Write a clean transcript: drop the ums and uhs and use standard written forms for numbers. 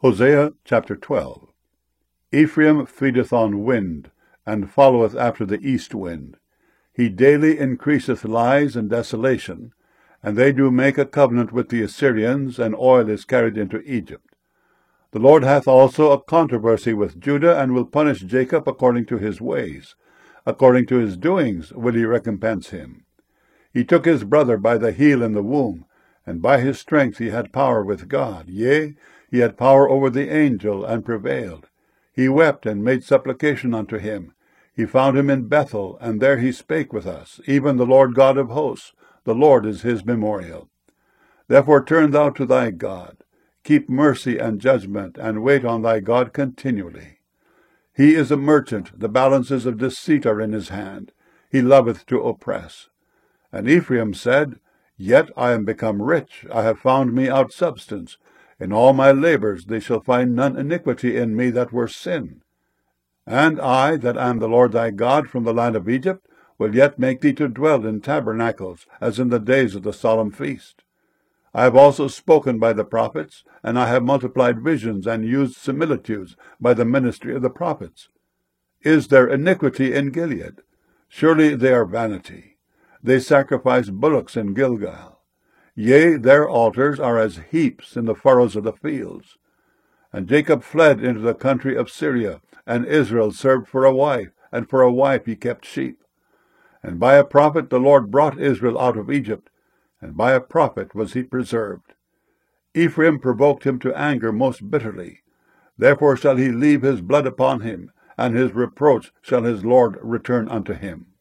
Hosea chapter 12. Ephraim feedeth on wind, and followeth after the east wind. He daily increaseth lies and desolation, and they do make a covenant with the Assyrians, and oil is carried into Egypt. The Lord hath also a controversy with Judah, and will punish Jacob according to his ways. According to his doings will he recompense him. He took his brother by the heel in the womb, and by his strength he had power with God. Yea, he had power over the angel, and prevailed. He wept and made supplication unto him. He found him in Bethel, and there he spake with us, even the Lord God of hosts. The Lord is his memorial. Therefore turn thou to thy God. Keep mercy and judgment, and wait on thy God continually. He is a merchant, the balances of deceit are in his hand. He loveth to oppress. And Ephraim said, Yet I am become rich, I have found me out substance. In all my labors they shall find none iniquity in me that were sin. And I, that am the Lord thy God from the land of Egypt, will yet make thee to dwell in tabernacles, as in the days of the solemn feast. I have also spoken by the prophets, and I have multiplied visions, and used similitudes by the ministry of the prophets. Is there iniquity in Gilead? Surely they are vanity. They sacrifice bullocks in Gilgal. Yea, their altars are as heaps in the furrows of the fields. And Jacob fled into the country of Syria, and Israel served for a wife, and for a wife he kept sheep. And by a prophet the Lord brought Israel out of Egypt, and by a prophet was he preserved. Ephraim provoked him to anger most bitterly. Therefore shall he leave his blood upon him, and his reproach shall his Lord return unto him.